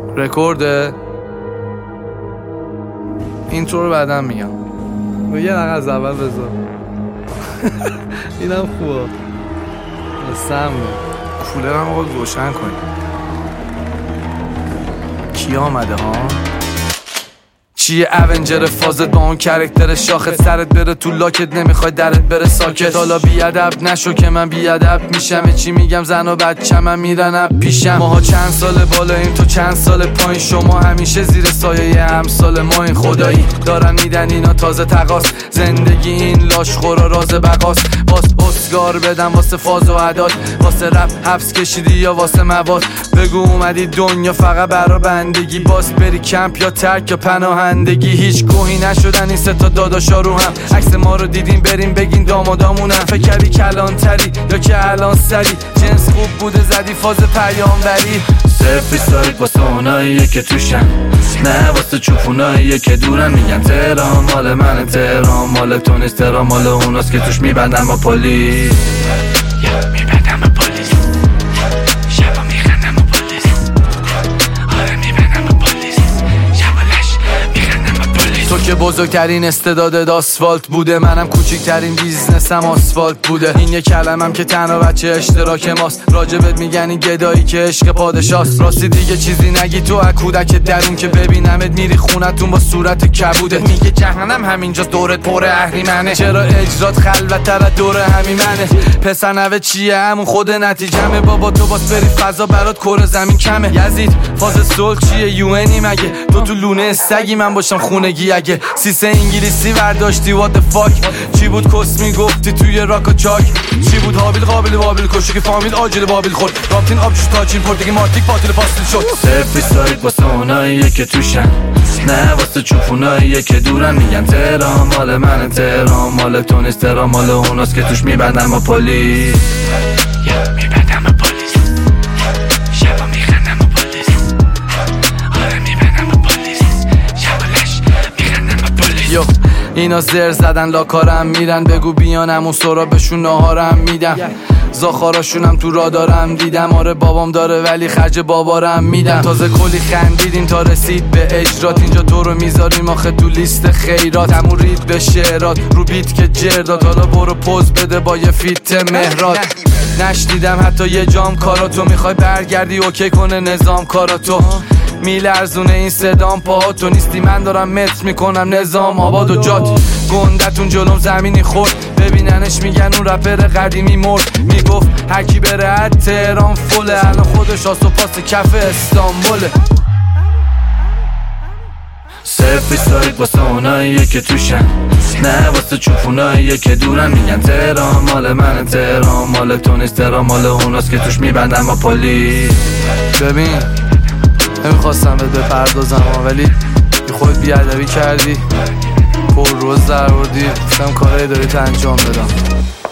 رکورده اینترو رو بعدم میگم و یه دقیقه از اول بذار اینم خوبه سم کولرم رو روشن کنیم. کی آمده ها؟ چیه اونجر فازت با اون کرکتر شاخت سرت بره تو لاکت نمیخوای درت بره ساکت. حالا بیادب نشو که من بیادب میشم. چی میگم زن و بچه من میرن پیشم. ماها چند سال بالا این تو چند سال پایین. شما همیشه زیر سایه امثال ما این خدایی دارن میدن اینا تازه تقاس. زندگی این لاش خورا راز بقاس. باس اسکار بدم واسه فاز و عداد. واسه رپ حبس کشیدی یا واسه مواد. بگو اومدی دنیا فقط برا بندگی. باس بری کمپ یا ترک یا پناهندگی. هیچ گوهی نشدن این 3 تا داداشا رو هم. عکس ما رو دیدین بریم بگین دامادامونم. فکر کردی کلانتری یا که الان سری. جنس خوب بوده زدی فاز پیامبری. صرفی سایت واسه اوناییه که توشن نه واسه چوپوناییه که دورن. میگن تهران مال من تهران مال تو نیست. تهران مال اوناست که توش میبندن با پلیس. میبندن با پلیس. شبا میخندن با پلیس. آره میبندن با پلیس. شبالش میخندن با پلیس. تو که بزرگترین استعدادت آسفالت بوده. منم کوچکترین بیزنسم آسفالت بوده. این یه کلمم که تنها بچه اشتراک ماست. راجبت میگن این گدایی که عشق پادشاست. راستی دیگه چیزی نگی تو از کودک درون که ببینمت میری خونتون با صورت کبوده. میگه جهنم همینجا دورت پر اهریمنه. چرا اجرات خلوت‌تر از دور همیمنه. پسر نوه چیه همون خود نتیجمه. بابا تو باز بری فضا برات کره زمین کمه. یزید فاز صلح چیه یوئنی مگه؟ تو لونه سگی من باشم خونگی اگه. سیسه انگلیسی برداشتی what the fuck. چی بود کس میگفتی توی راک و چاک. چی بود حابیل قابل بابل کشو که فامیل آجیل بابل خورد. رابطین آبجوش تاچین پرتگی مارتیک پاتیل پاستیل شد. صرفی سایت واسه اوناییه که توشن نه واسه چوپوناییه که دورن. میگن تهران مال من تهران مال تو نیست. تهران مال اوناست که توش میبندن با پلیس. میبندن با پلیس. شبا میخندن با پلیس. آره میبندن با پلیس. شبالش میخندن با پلیس. یو اینا زر زدن لاکارم میرن. بگو بیانم اون سرابشون ناهارم میدم. زاخاراشونم تو را دارم دیدم. آره بابام داره ولی خرج بابارم میدم. تازه کلی خندیدیم تا رسید به اجرات. اینجا تو رو میذاریم آخه تو لیست خیرات. همون رید به شعرات رو بیت که جردات. حالا برو پوز بده با یه فیت مهرات. نشنیدم حتی یه جام کاراتو. میخوای برگردی اوکی کنه نظام کاراتو. میلرزونه این صدام پاهاتو. نیستی من دارم متر میکنم نظام آباد و جات. گندتون جلوم زمینی خورد. ببیننش میگن اون رپر قدیمی مرد. میگفت هرکی بره از تهران فله. الان خودش آس و پاس کف استانبوله. صرفی سایت واسه اوناییه که توشن نه واسه چوپوناییه که دورن. میگن تهران مال من تهران مال تو نیست. تهران مال اوناست که توش میبندن با پلیس. ببین نمیخواستم بهت بپردازم ولی خود بیادبی کردی. پر روز در بردی. گفتم کارایی داری تا انجام بدم.